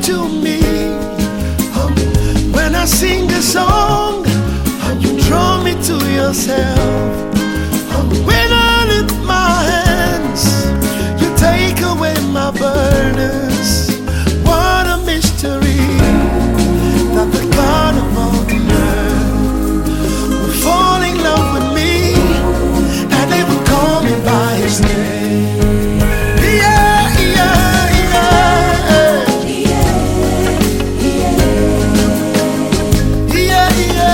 to me. When I sing a song, you draw me to yourself. When I lift my hands, you take away my burdens. What a mystery that the God of all the earth will fall in love with me, and they will call me by his name. Yeah, yeah, yeah. Yeah,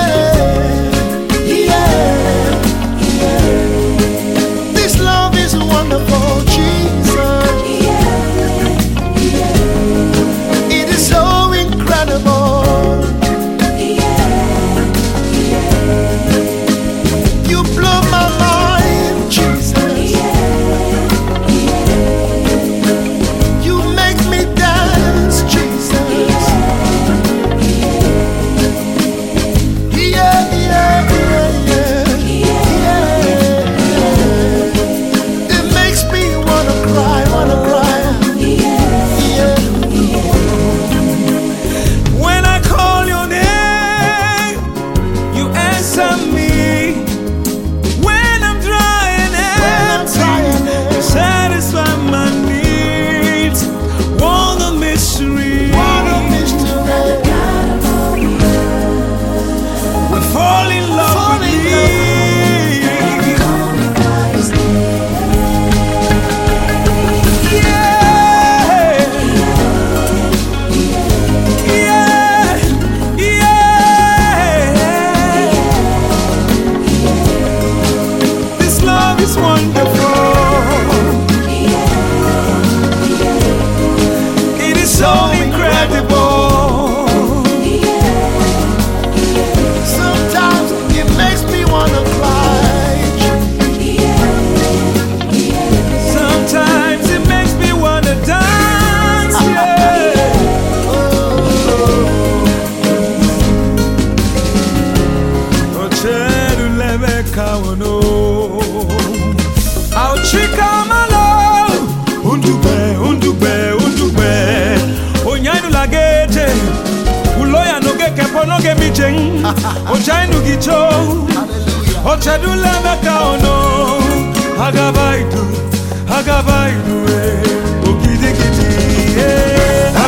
yeah, yeah. This love is wonderful, Jesus. It is so incredible. You blow my mind, Jesus. You make me dance, Jesus. Yeah, yeah, yeah, yeah. It makes me wanna cry, yeah. When I call your name, you answer me. When I'm dry and empty, you satisfy my needs. What a mystery. What a mystery. We fall in love Fall with in me. Yeah. Yeah. Yeah. This love is wonderful. It is so incredible. Sometimes it makes me wanna cry. Sometimes it makes me wanna dance. I'll chika malo. Undube, undube, undube. Onyanu lagete. Uloya noge kepo noge micheng. Ochainu gicho. Ochadu lebeka ono. Agabaidu, agabaidu. Okidikiti.